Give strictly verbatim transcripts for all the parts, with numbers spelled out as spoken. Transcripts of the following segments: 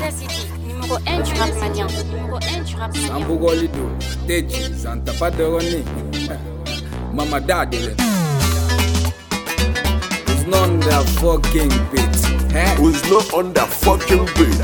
City, numéro un du rap malien. Numéro un du rap malien. Sambugolido, Techi, Santa Padroni, Mama Daddy. Who's not on the fucking beat? Eh? Who's not on the fucking beat?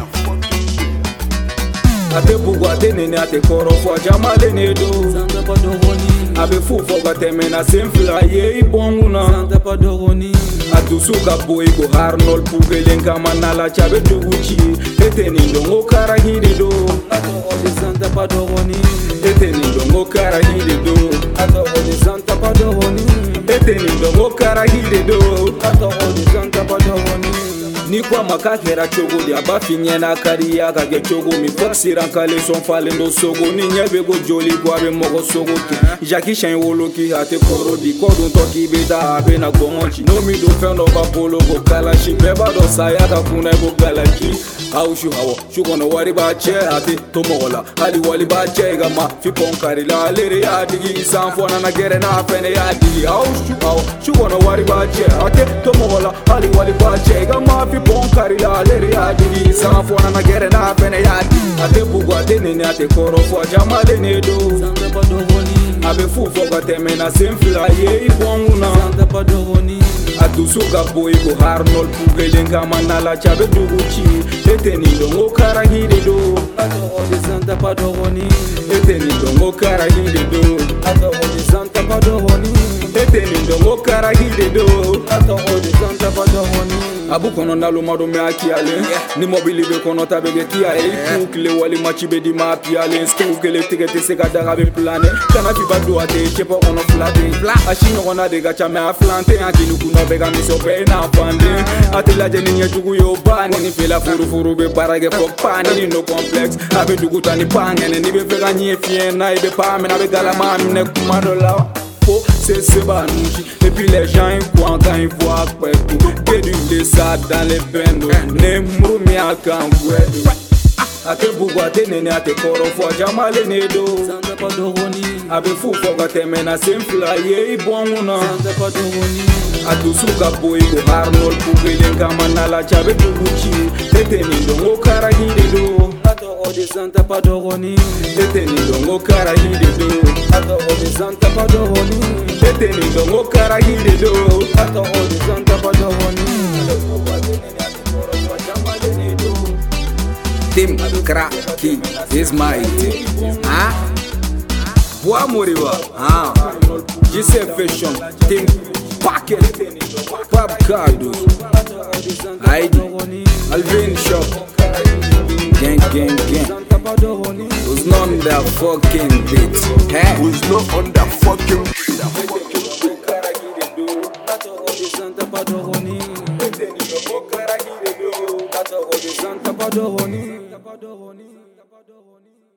Ate bugwa te nene ate koro fwa jamale nedo Santa Padroni Abe fufa gate mena senfla ye ibonguna Santa Padroni Atusuka boy go harnol pugelen kama nala chabe tuguchi Ete nindongo kara hidido Ato ode Santa Padroni Ete nindongo kara hidido Ato ode Santa Padroni Ete nindongo kara hidido Ato ode Santa Padroni Ni kwa makakera chogo di abafinye na kariya kage chogo mi foksiran kale son falendo sogo ni nyebe go joli kwa be mogo sogo ki Jackie Chan wolo ki ate koro di kodun toki beta abe na gomonchi no mi do fendo ba polo go kalashi beba do sayaka kuna go galachi How shu hawo shu kono wari ba che ate tomola ali wali ba che gama fi ponkari la lere ya digi sanfona na gere na fene ya digi How shu hawo shu kono wari ba che ate tomola ali wali ba che gama fi ponkari la lere ya digi sanfona na gere na fene ya digi Ate bugwa te nene ate koro fwa jamale nedo Santa Padroni Abe fufo gate mena senfila ye ibonguna Santa Padroni Atusuka boy go harnol pugelen kama nala chabe tuguchi Ete nindongo kara hidido Ato ode Santa Padroni Ete nindongo kara hidido Ato ode Santa Padroni Ete nindongo kara hidido Ato ode Santa Padroni Abu kono nalo mado me akiale Ni mobili be kono tabe ge kiale Kukle wali machi be di ma piale Skou kele tigete se gada gabe plane Kana fi badu ate chepo kono flate Ashino kona de gacha me a flante Antinu kuno bega mi sope na fande Ate la jeni nye jugu yo bani Ni fela furu furu be barage fok pani Ni no complex Abe jugu tani pangene Ni be fega nye fien na ibe pame Na be gala mami ne kumado lawa C'est ce banouchi Et puis les gens ils croient quand ils voient quoi tout Que du ça dans les bendos Ne moumi à quand Ate bugwa te nene ate koro fwa jamale nedo Santa Padroni Abe fufo gate mena senfila ye ibonguna Santa Padroni Atusuka boy go harnol pugelen kama nala chabe tuguchi Ete nindongo kara hidido Ato ode Santa Padroni Ete nindongo kara hidido Ato ode Santa Padroni Ete nindongo kara hidido Ato ode Santa Padroni Tim Kraki is my team. Ah, Bois Moriwa. Ah, J-C Fashion. Tim Packet. Pap Cardo. Heidi. Alvin Shop. Gang, gang, gang. Who's not on the fucking beat? Eh? Who's not on the fucking beat? Santa Padroni Santa Padroni